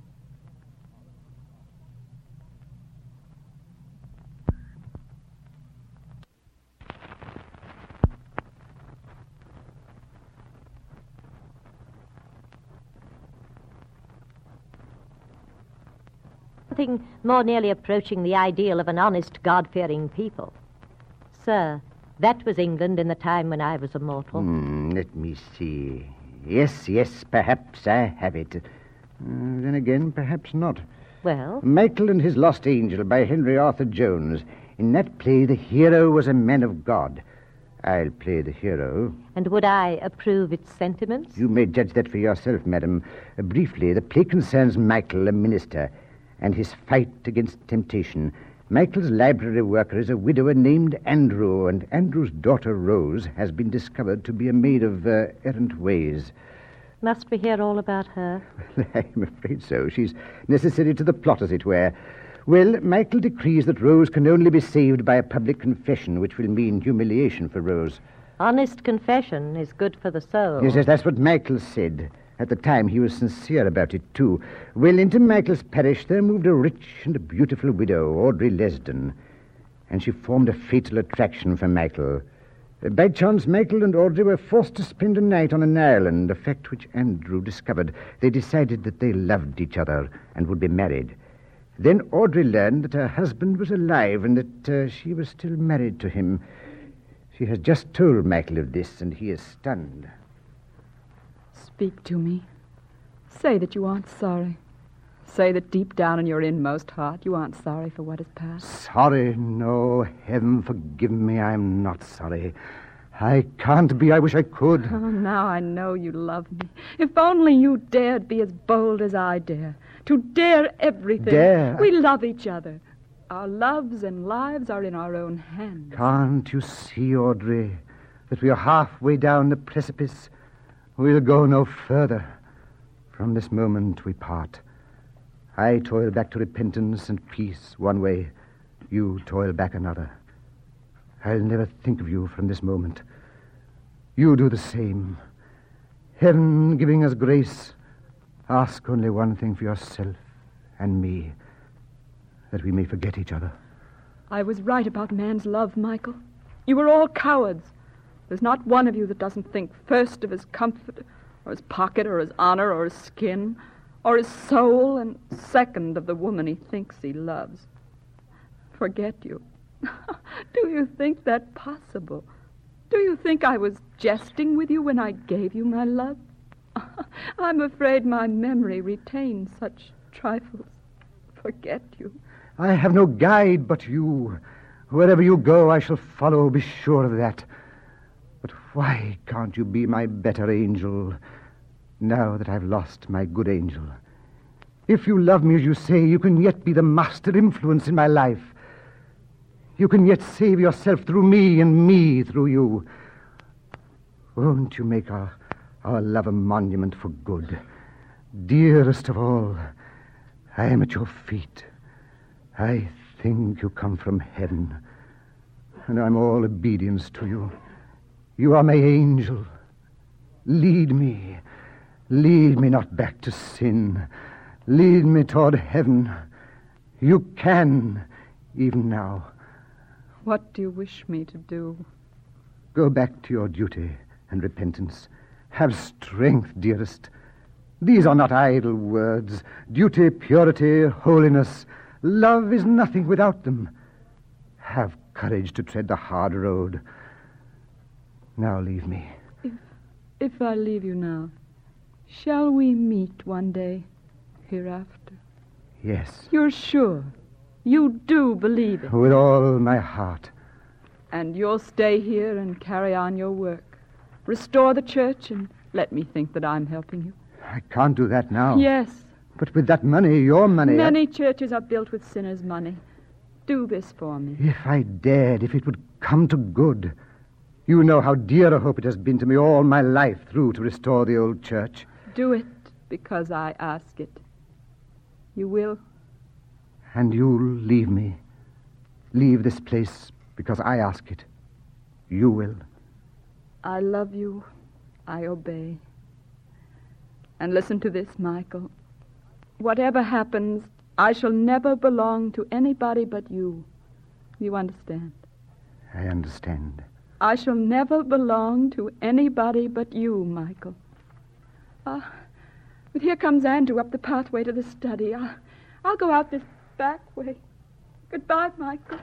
something more nearly approaching the ideal of an honest, God-fearing people. Sir, that was England in the time when I was a mortal. Let me see. Yes, perhaps I have it. Then again, perhaps not. Well? Michael and His Lost Angel by Henry Arthur Jones. In that play, the hero was a man of God. I'll play the hero. And would I approve its sentiments? You may judge that for yourself, madam. Briefly, the play concerns Michael, a minister, and his fight against temptation. Michael's library worker is a widower named Andrew, and Andrew's daughter, Rose, has been discovered to be a maid of errant ways. Must we hear all about her? Well, I'm afraid so. She's necessary to the plot, as it were. Well, Michael decrees that Rose can only be saved by a public confession, which will mean humiliation for Rose. Honest confession is good for the soul. Yes, that's what Michael said. At the time, he was sincere about it, too. Well, into Michael's parish there moved a rich and a beautiful widow, Audrey Lesden, and she formed a fatal attraction for Michael. By chance, Michael and Audrey were forced to spend a night on an island, a fact which Andrew discovered. They decided that they loved each other and would be married. Then Audrey learned that her husband was alive and that she was still married to him. She has just told Michael of this, and he is stunned. Speak to me. Say that you aren't sorry. Say that deep down in your inmost heart you aren't sorry for what has passed. Sorry? No, heaven forgive me, I'm not sorry. I can't be. I wish I could. Oh, now I know you love me. If only you dared be as bold as I dare. To dare everything. Dare? We love each other. Our loves and lives are in our own hands. Can't you see, Audrey, that we are halfway down the precipice? We'll go no further. From this moment we part. I toil back to repentance and peace one way. You toil back another. I'll never think of you from this moment. You do the same. Heaven giving us grace, ask only one thing for yourself and me, that we may forget each other. I was right about man's love, Michael. You were all cowards. There's not one of you that doesn't think first of his comfort, or his pocket, or his honor, or his skin, or his soul, and second of the woman he thinks he loves. Forget you. Do you think that possible? Do you think I was jesting with you when I gave you my love? I'm afraid my memory retains such trifles. Forget you. I have no guide but you. Wherever you go, I shall follow, be sure of that. But why can't you be my better angel, now that I've lost my good angel? If you love me as you say, you can yet be the master influence in my life. You can yet save yourself through me and me through you. Won't you make our love a monument for good? Dearest of all, I am at your feet. I think you come from heaven, and I'm all obedience to you. You are my angel. Lead me not back to sin. Lead me toward heaven. You can, even now. What do you wish me to do? Go back to your duty and repentance. Have strength, dearest. These are not idle words. Duty, purity, holiness. Love is nothing without them. Have courage to tread the hard road. Now leave me. If I leave you now, shall we meet one day hereafter? Yes. You're sure? You do believe it? With all my heart. And you'll stay here and carry on your work. Restore the church and let me think that I'm helping you. I can't do that now. Yes. But with that money, your money... Many churches are built with sinners' money. Do this for me. If I dared, if it would come to good. You know how dear a hope it has been to me all my life through to restore the old church. Do it because I ask it. You will? And you'll leave me. Leave this place because I ask it. You will. I love you. I obey. And listen to this, Michael. Whatever happens, I shall never belong to anybody but you. You understand? I understand. I shall never belong to anybody but you, Michael. But here comes Andrew up the pathway to the study. I'll go out this back way. Goodbye, Michael.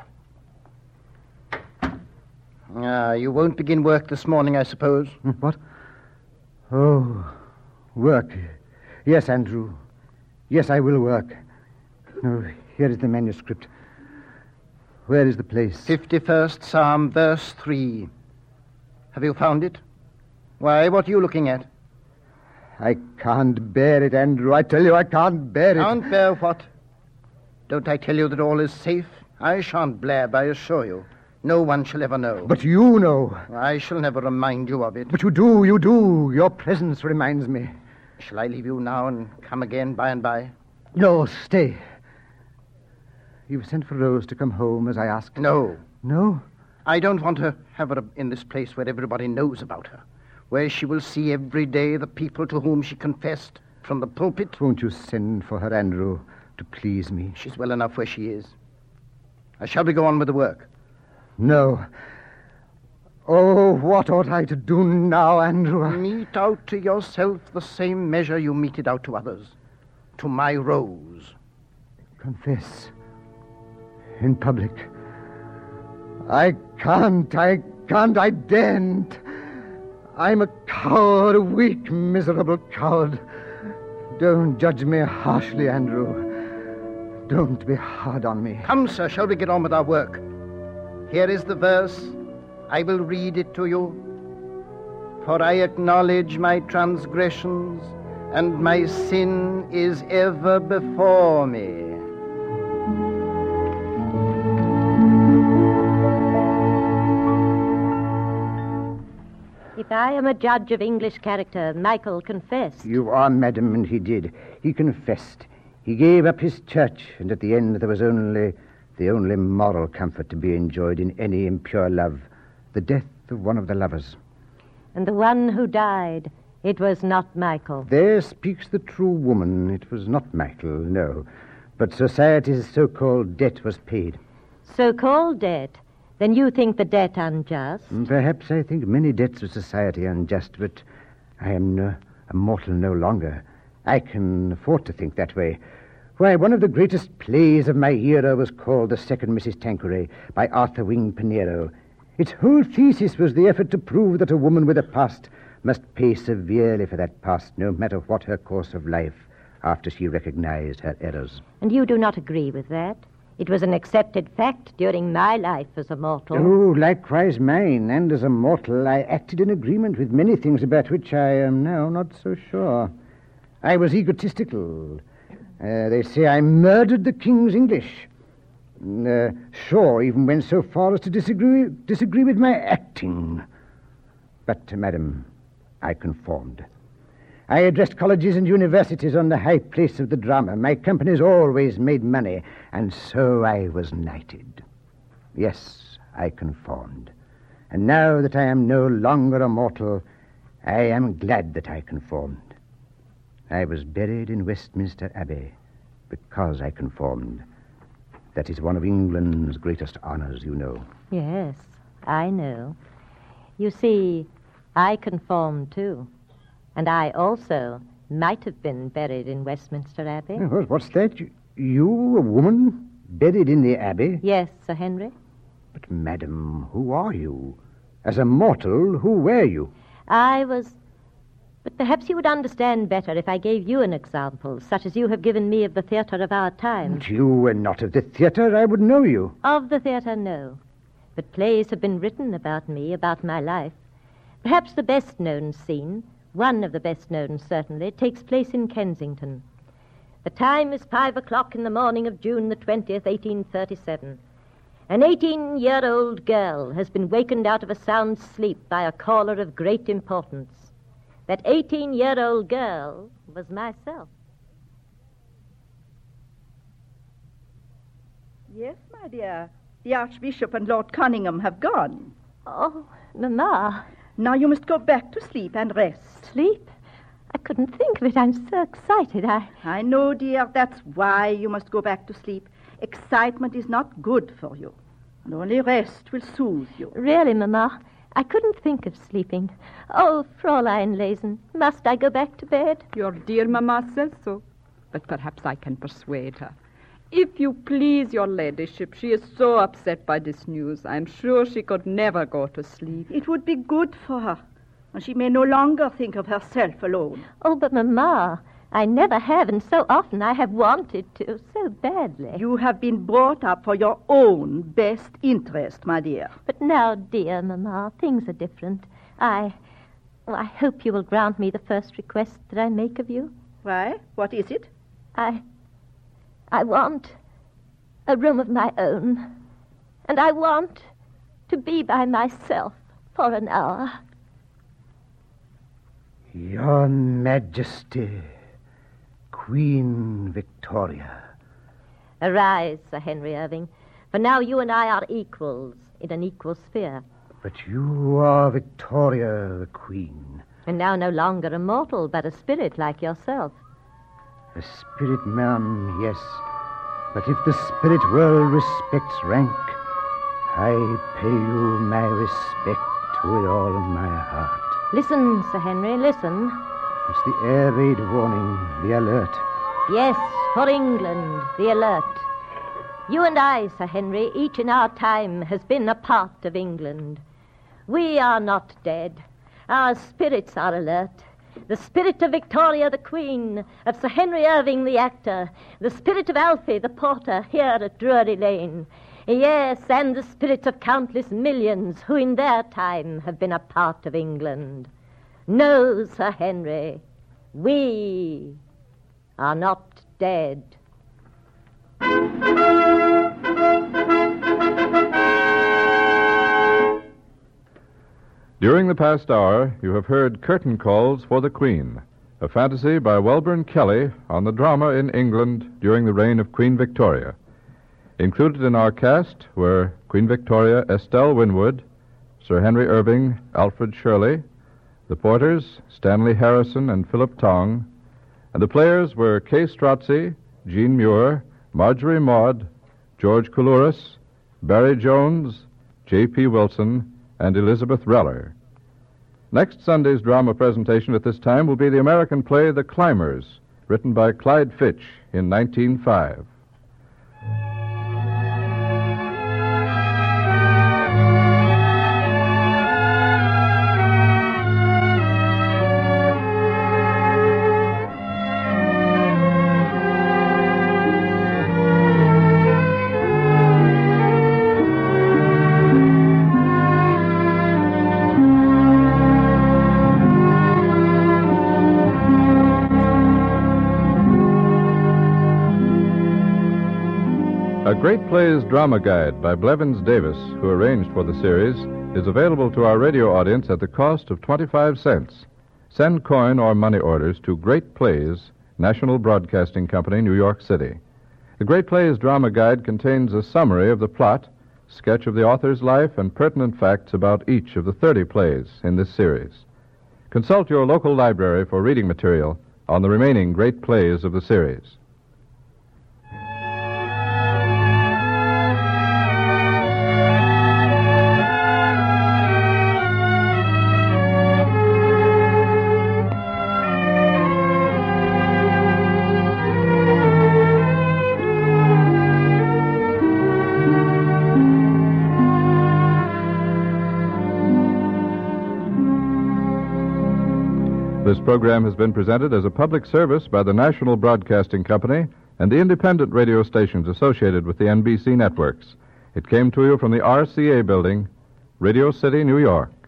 You won't begin work this morning, I suppose. What? Oh, work. Yes, Andrew. Yes, I will work. No, here is the manuscript. Where is the place? 51st Psalm, verse 3. Have you found it? Why, what are you looking at? I can't bear it, Andrew. I tell you, I can't bear it. Can't bear what? Don't I tell you that all is safe? I shan't blab, I assure you. No one shall ever know. But you know. I shall never remind you of it. But you do, you do. Your presence reminds me. Shall I leave you now and come again by and by? No, stay. You've sent for Rose to come home as I asked. No. No? I don't want to have her in this place where everybody knows about her, where she will see every day the people to whom she confessed from the pulpit. Won't you send for her, Andrew, to please me? She's well enough where she is. Shall we go on with the work? No. Oh, what ought I to do now, Andrew? Mete out to yourself the same measure you meted out to others. To my Rose. Confess. In public. I can't, I daren't. I'm a coward, a weak, miserable coward. Don't judge me harshly, Andrew. Don't be hard on me. Come, sir, shall we get on with our work? Here is the verse. I will read it to you. For I acknowledge my transgressions, and my sin is ever before me. If I am a judge of English character, Michael confessed. You are, madam, and he did. He confessed. He gave up his church, and at the end there was only the only moral comfort to be enjoyed in any impure love, the death of one of the lovers. And the one who died, it was not Michael. There speaks the true woman. It was not Michael, no. But society's so-called debt was paid. So-called debt? Then you think the debt unjust? Perhaps I think many debts of society unjust, but I am a mortal no longer. I can afford to think that way. Why, one of the greatest plays of my era was called The Second Mrs. Tanqueray by Arthur Wing Pinero. Its whole thesis was the effort to prove that a woman with a past must pay severely for that past, no matter what her course of life, after she recognized her errors. And you do not agree with that? It was an accepted fact during my life as a mortal. Oh, likewise mine. And as a mortal, I acted in agreement with many things about which I am now not so sure. I was egotistical. They say I murdered the King's English. Sure, even went so far as to disagree with my acting. But, madam, I conformed. I addressed colleges and universities on the high place of the drama. My companies always made money, and so I was knighted. Yes, I conformed. And now that I am no longer a mortal, I am glad that I conformed. I was buried in Westminster Abbey because I conformed. That is one of England's greatest honors, you know. Yes, I know. You see, I conformed too. And I also might have been buried in Westminster Abbey. What's that? You, a woman, buried in the Abbey? Yes, Sir Henry. But, madam, who are you? As a mortal, who were you? I was... But perhaps you would understand better if I gave you an example, such as you have given me of the theatre of our time. But you were not of the theatre. I would know you. Of the theatre, no. But plays have been written about me, about my life. Perhaps the best-known scene, one of the best-known certainly, takes place in Kensington. The time is 5 o'clock in the morning of June the 20th, 1837. An 18-year-old girl has been wakened out of a sound sleep by a caller of great importance. That 18-year-old girl was myself. Yes, my dear. The Archbishop and Lord Cunningham have gone. Oh, Mamma. Now you must go back to sleep and rest. Sleep? I couldn't think of it. I'm so excited. I know, dear. That's why you must go back to sleep. Excitement is not good for you. And only rest will soothe you. Really, Mamma, I couldn't think of sleeping. Oh, Fräulein Lesen, must I go back to bed? Your dear Mamma says so. But perhaps I can persuade her. If you please, your ladyship, she is so upset by this news. I'm sure she could never go to sleep. It would be good for her, and she may no longer think of herself alone. Oh, but Mamma, I never have, and so often I have wanted to, so badly. You have been brought up for your own best interest, my dear. But now, dear Mamma, things are different. I hope you will grant me the first request that I make of you. Why? What is it? I want a room of my own, and I want to be by myself for an hour. Your Majesty, Queen Victoria. Arise, Sir Henry Irving, for now you and I are equals in an equal sphere. But you are Victoria, the Queen. And now no longer a mortal, but a spirit like yourself. A spirit, ma'am, yes. But if the spirit world respects rank, I pay you my respect with all my heart. Listen, Sir Henry, listen. It's the air raid warning, the alert. Yes, for England, the alert. You and I, Sir Henry, each in our time has been a part of England. We are not dead. Our spirits are alert. The spirit of Victoria the Queen, of Sir Henry Irving the actor, the spirit of Alfie the porter here at Drury Lane. Yes, and the spirits of countless millions who in their time have been a part of England. No, Sir Henry, we are not dead. During the past hour, you have heard Curtain Calls for the Queen, a fantasy by Welburn Kelly on the drama in England during the reign of Queen Victoria. Included in our cast were Queen Victoria Estelle Winwood, Sir Henry Irving, Alfred Shirley, the porters Stanley Harrison and Philip Tong, and the players were Kay Strozzi, Jean Muir, Marjorie Maud, George Coulouris, Barry Jones, J.P. Wilson, and Elizabeth Reller. Next Sunday's drama presentation at this time will be the American play The Climbers, written by Clyde Fitch in 1905. A Great Plays Drama Guide by Blevins Davis, who arranged for the series, is available to our radio audience at the cost of 25 cents. Send coin or money orders to Great Plays, National Broadcasting Company, New York City. The Great Plays Drama Guide contains a summary of the plot, sketch of the author's life, and pertinent facts about each of the 30 plays in this series. Consult your local library for reading material on the remaining great plays of the series. This program has been presented as a public service by the National Broadcasting Company and the independent radio stations associated with the NBC networks. It came to you from the RCA Building, Radio City, New York.